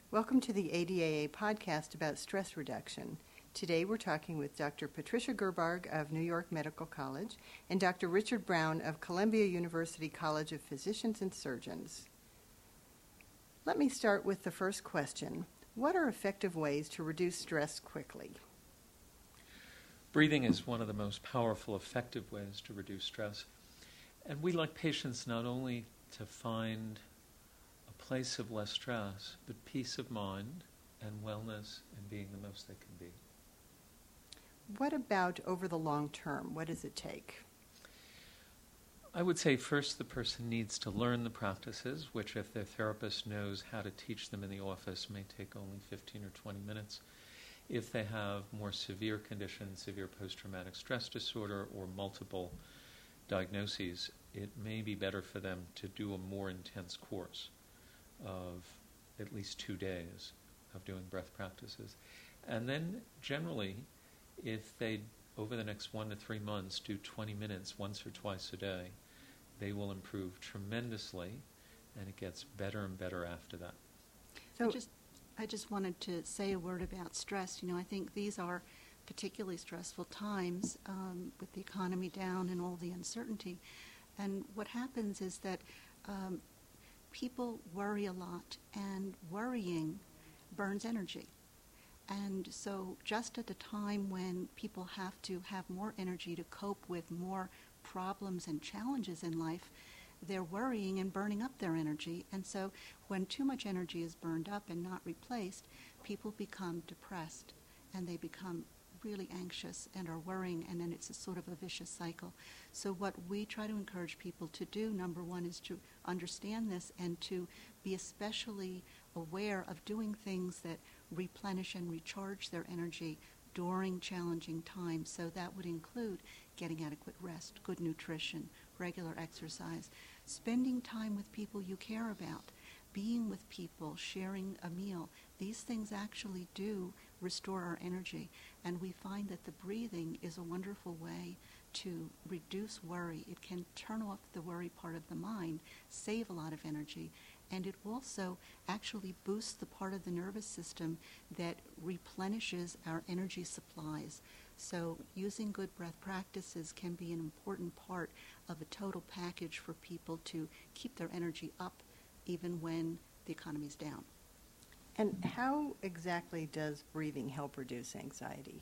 Welcome to the ADAA podcast about stress reduction. Today we're talking with Dr. Patricia Gerbarg of New York Medical College and Dr. Richard Brown of Columbia University College of Physicians and Surgeons. Let me start with the first question. What are effective ways to reduce stress quickly? Breathing is one of the most powerful, effective ways to reduce stress. And we like patients not only to find a place of less stress, but peace of mind and wellness and being the most they can be. What about over the long term? What does it take? I would say first the person needs to learn the practices, which if their therapist knows how to teach them in the office may take only 15 or 20 minutes. If they have more severe conditions, severe post-traumatic stress disorder or multiple diagnoses, it may be better for them to do a more intense course of at least 2 days of doing breath practices. And then generally, if they, over the next 1 to 3 months, do 20 minutes once or twice a day, they will improve tremendously, and it gets better and better after that. So I just wanted to say a word about stress. I think these are particularly stressful times with the economy down and all the uncertainty. And what happens is that people worry a lot, and worrying burns energy. And so just at the time when people have to have more energy to cope with more problems and challenges in life, they're worrying and burning up their energy. And so when too much energy is burned up and not replaced, people become depressed and they become really anxious and are worrying, and then it's a sort of a vicious cycle. So what we try to encourage people to do, number one, is to understand this and to be especially aware of doing things that replenish and recharge their energy during challenging times. So that would include getting adequate rest, good nutrition, regular exercise, spending time with people you care about, being with people, sharing a meal. These things actually do restore our energy, and we find that the breathing is a wonderful way to reduce worry. It can turn off the worry part of the mind, save a lot of energy, and it also actually boosts the part of the nervous system that replenishes our energy supplies. So using good breath practices can be an important part of a total package for people to keep their energy up even when the economy's down. And how exactly does breathing help reduce anxiety?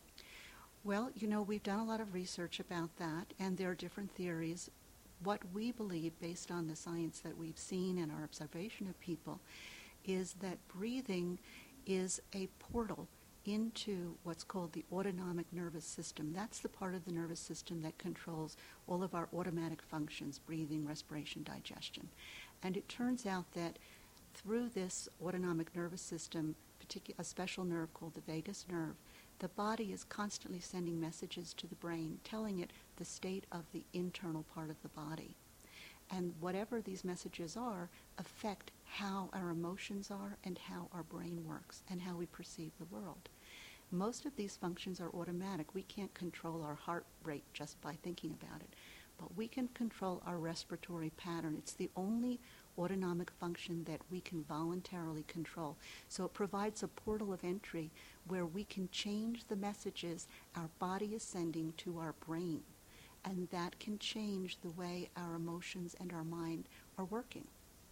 Well, we've done a lot of research about that, and there are different theories. What we believe, based on the science that we've seen and our observation of people, is that breathing is a portal into what's called the autonomic nervous system. That's the part of the nervous system that controls all of our automatic functions, breathing, respiration, digestion. And it turns out that through this autonomic nervous system, a special nerve called the vagus nerve, the body is constantly sending messages to the brain, telling it the state of the internal part of the body. And whatever these messages are affect how our emotions are and how our brain works and how we perceive the world. Most of these functions are automatic. We can't control our heart rate just by thinking about it, but we can control our respiratory pattern. It's the only autonomic function that we can voluntarily control. So it provides a portal of entry where we can change the messages our body is sending to our brain, and that can change the way our emotions and our mind are working.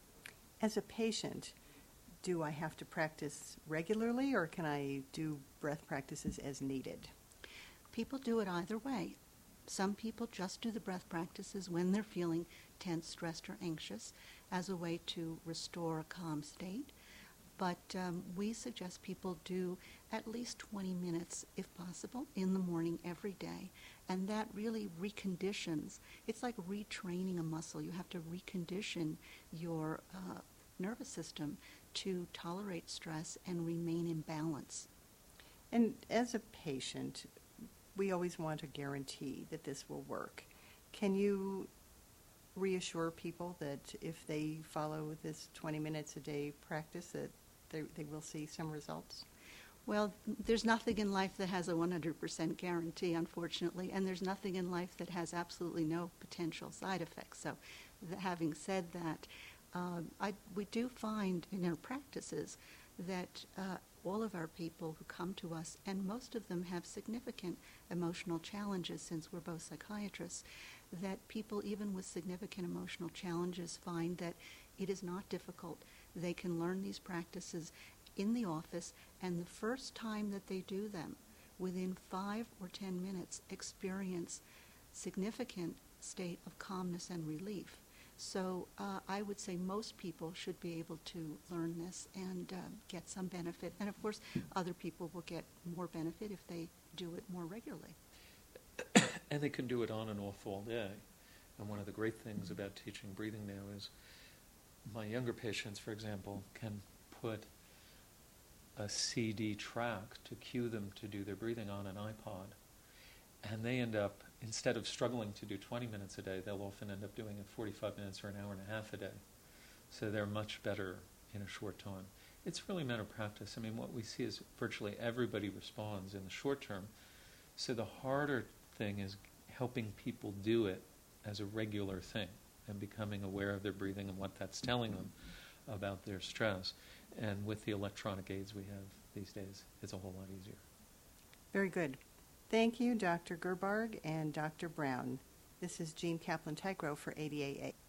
As a patient, do I have to practice regularly, or can I do breath practices as needed? People do it either way. Some people just do the breath practices when they're feeling tense, stressed, or anxious as a way to restore a calm state. But we suggest people do at least 20 minutes, if possible, in the morning every day. And that really reconditions. It's like retraining a muscle. You have to recondition your nervous system to tolerate stress and remain in balance. And as a patient, we always want a guarantee that this will work. Can you reassure people that if they follow this 20 minutes a day practice that they will see some results? Well, there's nothing in life that has a 100% guarantee, unfortunately, and there's nothing in life that has absolutely no potential side effects. So having said that, we do find in our practices that all of our people who come to us, and most of them have significant emotional challenges since we're both psychiatrists, that people even with significant emotional challenges find that it is not difficult. They can learn these practices in the office, and the first time that they do them, within 5 or 10 minutes, experience significant state of calmness and relief. So I would say most people should be able to learn this and get some benefit. And of course, other people will get more benefit if they do it more regularly. And they can do it on and off all day. And one of the great things about teaching breathing now is my younger patients, for example, can put a CD track to cue them to do their breathing on an iPod. And they end up, instead of struggling to do 20 minutes a day, they'll often end up doing it 45 minutes or an hour and a half a day. So they're much better in a short time. It's really a matter of practice. I mean, what we see is virtually everybody responds in the short term. So the harder thing is helping people do it as a regular thing and becoming aware of their breathing and what that's telling them about their stress. And with the electronic aids we have these days, it's a whole lot easier. Very good. Thank you, Dr. Gerbarg and Dr. Brown. This is Jean Kaplan-Tygro for ADAA.